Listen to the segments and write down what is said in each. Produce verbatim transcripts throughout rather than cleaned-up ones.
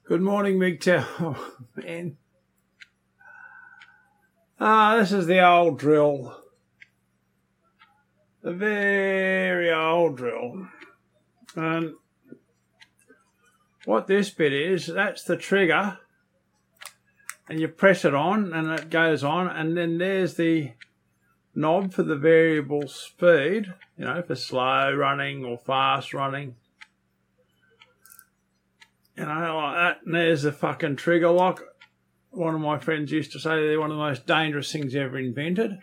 Good morning, MGTOW. Oh, man. Ah, this is the old drill. The very old drill. And what this bit is, that's the trigger. And you press it on and it goes on. And then there's the knob for the variable speed, you know, for slow running or fast running. You know, like that. And there's the fucking trigger lock. One of my friends used to say they're one of the most dangerous things ever invented.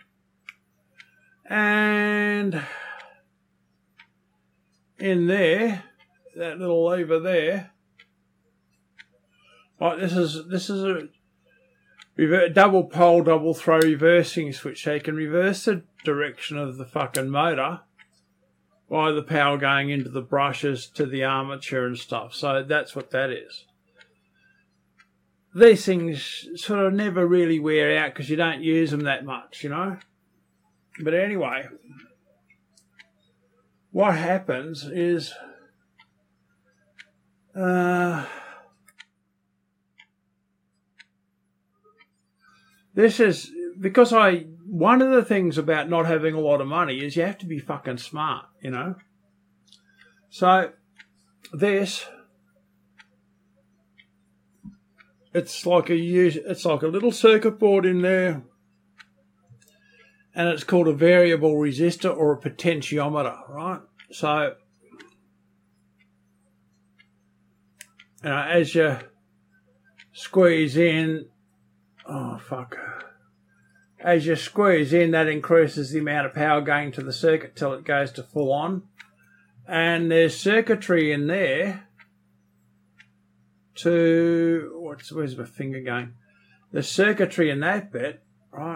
And in there, that little lever there, like this is this is a rever- double pole, double throw reversing switch. So you can reverse the direction of the fucking motor by the power going into the brushes to the armature and stuff. So that's what that is. These things sort of never really wear out because you don't use them that much, you know. But anyway, what happens is uh, this is because I one of the things about not having a lot of money is you have to be fucking smart, you know. So this, it's like a it's like a little circuit board in there, and it's called a variable resistor or a potentiometer, right? So, you know, as you squeeze in, oh fuck, as you squeeze in, that increases the amount of power going to the circuit till it goes to full on, and there's circuitry in there to what's where's my finger going? The circuitry in that bit, right?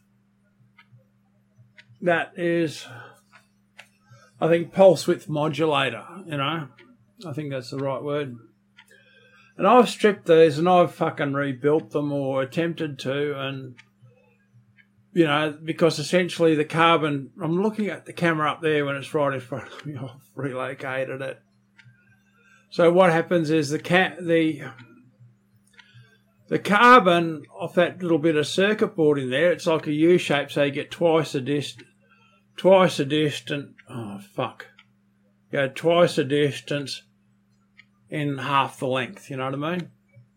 That is, I think, pulse width modulator, you know. I think that's the right word. And I've stripped these and I've fucking rebuilt them or attempted to, and, you know, because essentially the carbon, I'm looking at the camera up there when it's right in front of me, I've relocated it. So what happens is the ca- the the carbon off that little bit of circuit board in there, it's like a U shape, so you get twice the distance. Twice the distance, oh fuck, you go twice the distance in half the length, you know what I mean?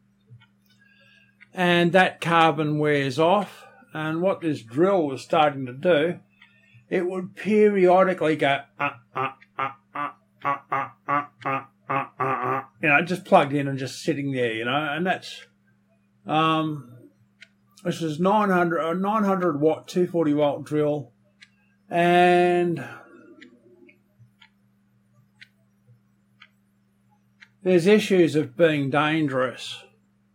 And that carbon wears off, and what this drill was starting to do, it would periodically go, uh, uh, uh, uh, uh, uh, uh, uh, uh, uh, uh, you know, just plugged in and just sitting there, you know, and that's, um, this is nine hundred, a nine hundred watt, two forty volt drill. And there's issues of being dangerous.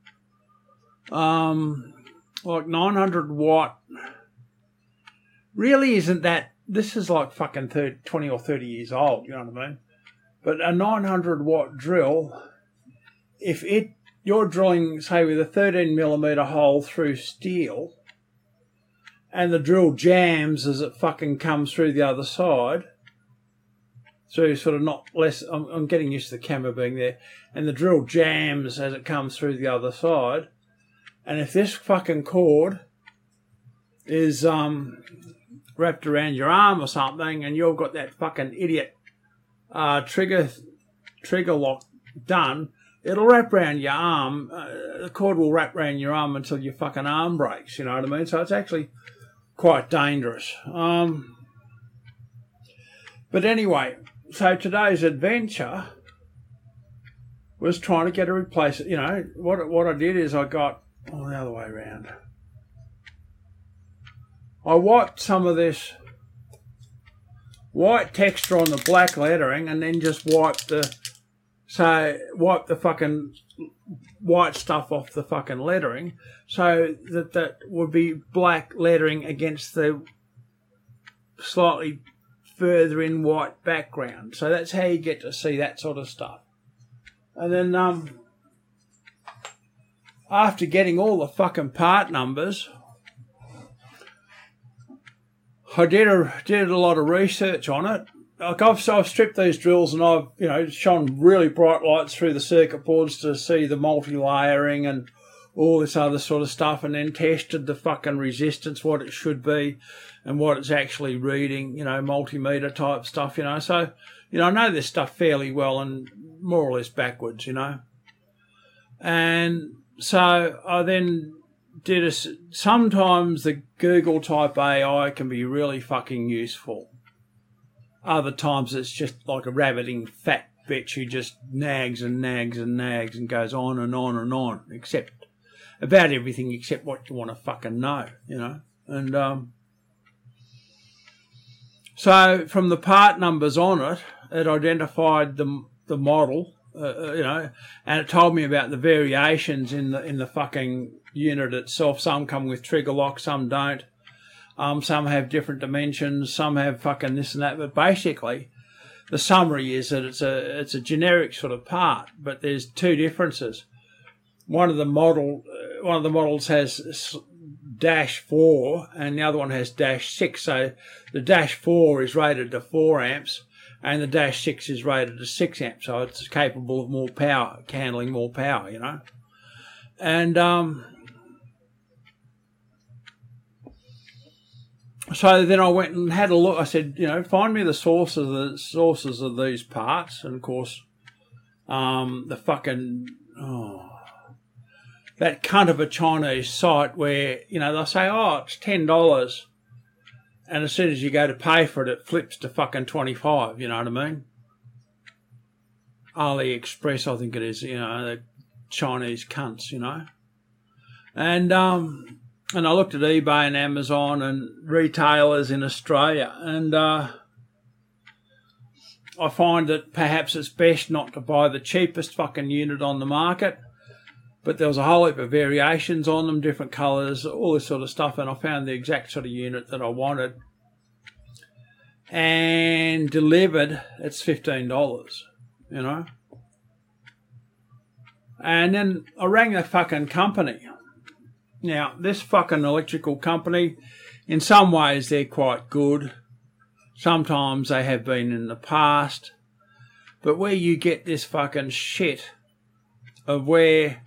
Um, like nine hundred watt really isn't that. This is like fucking thirty, twenty or thirty years old, you know what I mean? But a nine hundred watt drill, if it you're drilling, say, with a thirteen millimeter hole through steel, and the drill jams as it fucking comes through the other side. So you're sort of not less, I'm, I'm getting used to the camera being there. And the drill jams as it comes through the other side. And if this fucking cord is um, wrapped around your arm or something, and you've got that fucking idiot uh, trigger trigger lock done, it'll wrap around your arm. Uh, the cord will wrap around your arm until your fucking arm breaks, you know what I mean? So it's actually quite dangerous. Um, but anyway, so today's adventure was trying to get a replace. You know, what what I did is I got, oh, the other way around. I wiped some of this white texture on the black lettering and then just wiped the, so wiped the fucking white stuff off the fucking lettering so that that would be black lettering against the slightly further in white background. So that's how you get to see that sort of stuff. And then um, after getting all the fucking part numbers, I did a, did a lot of research on it, like I've, I've stripped these drills and I've, you know, shone really bright lights through the circuit boards to see the multi-layering and all this other sort of stuff, and then tested the fucking resistance, what it should be and what it's actually reading, you know, multimeter type stuff, you know. So, you know, I know this stuff fairly well and more or less backwards, you know. And so I then did a, sometimes the Google type A I can be really fucking useful. Other times it's just like a rabbiting fat bitch who just nags and nags and nags and goes on and on and on, except about everything except what you want to fucking know, you know. And um, so from the part numbers on it, it identified the the model, uh, you know, and it told me about the variations in the in the fucking unit itself. Some come with trigger lock, some don't. Um, some have different dimensions, some have fucking this and that. But basically, the summary is that it's a it's a generic sort of part, but there's two differences. One of the model, one of the models has dash four, and the other one has dash six. So the dash four is rated to four amps, and the dash six is rated to six amps. So it's capable of more power, handling more power, you know. And um, so then I went and had a look. I said, you know, find me the sources, the sources of these parts, and of course, um, the fucking oh. that cunt of a Chinese site where, you know, they'll say, oh, it's ten dollars. And as soon as you go to pay for it, it flips to fucking twenty-five, you know what I mean? AliExpress, I think it is, you know, the Chinese cunts, you know. And um, and I looked at eBay and Amazon and retailers in Australia, and uh, I find that perhaps it's best not to buy the cheapest fucking unit on the market. But there was a whole heap of variations on them, different colours, all this sort of stuff, and I found the exact sort of unit that I wanted. And delivered, it's fifteen dollars, you know. And then I rang the fucking company. Now, this fucking electrical company, in some ways they're quite good. Sometimes they have been in the past. But where you get this fucking shit of where,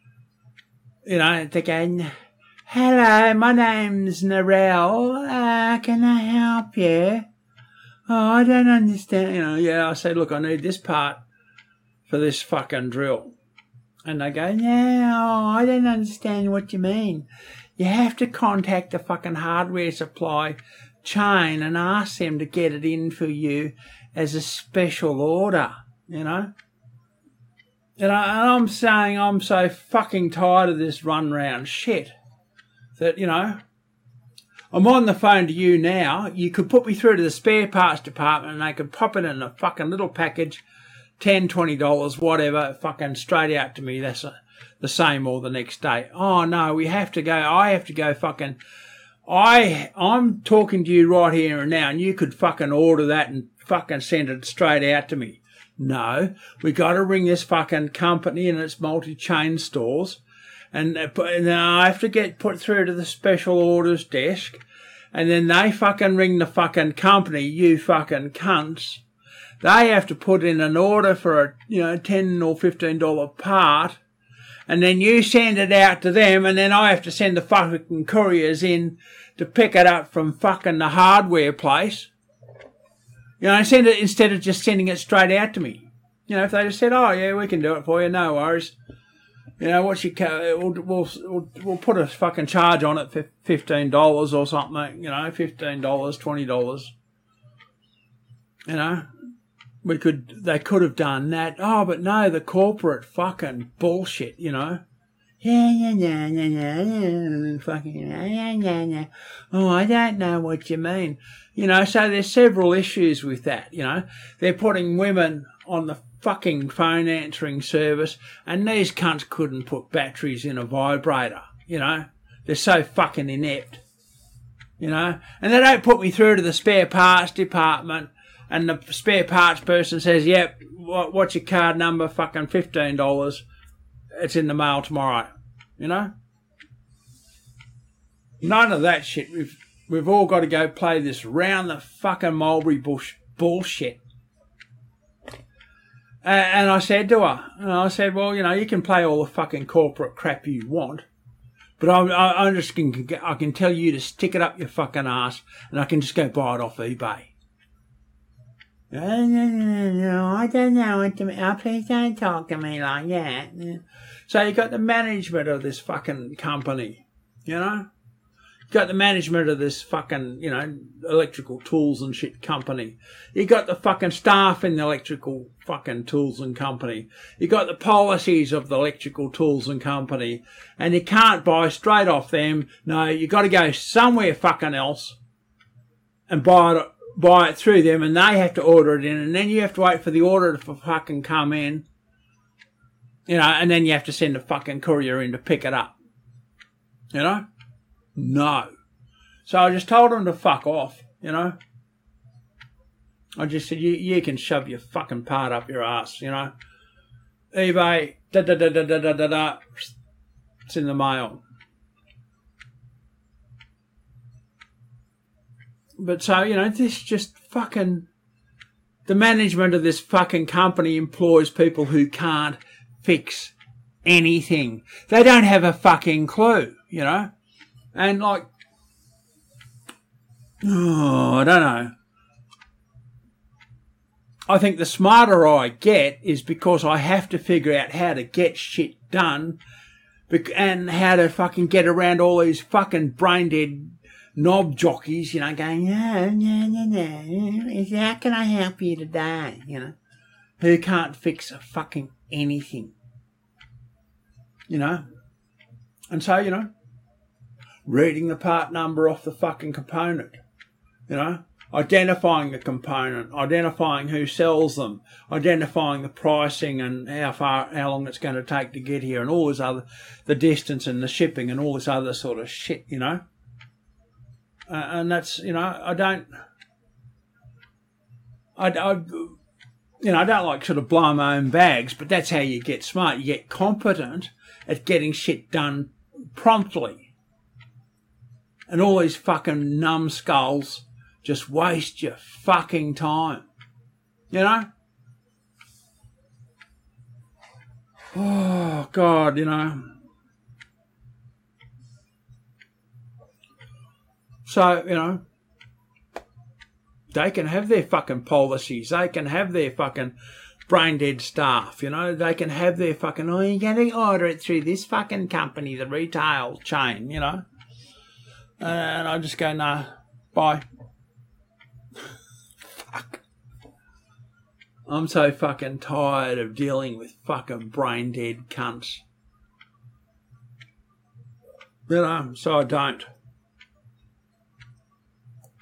you know, they're going, hello, my name's Narelle. Uh, can I help you? Oh, I don't understand. You know, yeah, I say, look, I need this part for this fucking drill. And they go, no, I don't understand what you mean. You have to contact the fucking hardware supply chain and ask them to get it in for you as a special order, you know. And, I, and I'm saying I'm so fucking tired of this run-round shit that, you know, I'm on the phone to you now. You could put me through to the spare parts department and they could pop it in a fucking little package, ten dollars, twenty dollars, whatever, fucking straight out to me. That's a, the same or the next day. Oh, no, we have to go. I have to go fucking... I, I'm talking to you right here and now, and you could fucking order that and fucking send it straight out to me. No, we got to ring this fucking company and its multi-chain stores, and, and then I have to get put through to the special orders desk, and then they fucking ring the fucking company, you fucking cunts. They have to put in an order for a, you know, ten or fifteen dollar part, and then you send it out to them, and then I have to send the fucking couriers in to pick it up from fucking the hardware place. You know, send it instead of just sending it straight out to me. You know, if they just said, oh, yeah, we can do it for you, no worries. You know, what's your, we'll, we'll, we'll, we'll put a fucking charge on it for fifteen dollars or something, you know, fifteen dollars, twenty dollars. You know, we could, they could have done that. Oh, but no, the corporate fucking bullshit, you know. Yeah, yeah, yeah, yeah, yeah, yeah, fucking, yeah, yeah, yeah, yeah. Oh, I don't know what you mean. You know, so there's several issues with that, you know. They're putting women on the fucking phone answering service, and these cunts couldn't put batteries in a vibrator, you know. They're so fucking inept, you know. And they don't put me through to the spare parts department, and the spare parts person says, yep, what, what's your card number? Fucking fifteen dollars. It's in the mail tomorrow, you know? None of that shit. We've we've all got to go play this round the fucking mulberry bush bullshit. And I said to her, and I said, well, you know, you can play all the fucking corporate crap you want, but I, I, I just can, I can tell you to stick it up your fucking ass, and I can just go buy it off eBay. No, no, no, no, I don't know what to mean. Oh, please don't talk to me like that. So you got the management of this fucking company, you know? You got the management of this fucking, you know, electrical tools and shit company. You got the fucking staff in the electrical fucking tools and company. You got the policies of the electrical tools and company. And you can't buy straight off them. No, you got to go somewhere fucking else and buy it, buy it through them, and they have to order it in, and then you have to wait for the order to fucking come in. You know, and then you have to send a fucking courier in to pick it up. You know? No. So I just told them to fuck off, you know. I just said, you, you can shove your fucking part up your ass, you know. eBay, da da da da da da da da. It's in the mail. But so, you know, this just fucking... The management of this fucking company employs people who can't fix anything. They don't have a fucking clue, you know. And like, oh, I don't know. I think the smarter I get is because I have to figure out how to get shit done and how to fucking get around all these fucking brain-dead knob jockeys, you know, going, no, no, no, no, how can I help you today, you know, who can't fix a fucking anything, you know. And so, you know, reading the part number off the fucking component, you know, identifying the component, identifying who sells them, identifying the pricing and how far, how long it's going to take to get here, and all this other, the distance and the shipping and all this other sort of shit, you know. Uh, and that's, you know, I don't, I, I, you know, I don't like sort of blow my own bags, but that's how you get smart. You get competent at getting shit done promptly. And all these fucking numbskulls just waste your fucking time. You know? Oh, God, you know. So, you know, they can have their fucking policies. They can have their fucking brain-dead staff, you know. They can have their fucking, oh, you're going to order it through this fucking company, the retail chain, you know. And I just go, nah, bye. Fuck. I'm so fucking tired of dealing with fucking brain-dead cunts. You know, so I don't.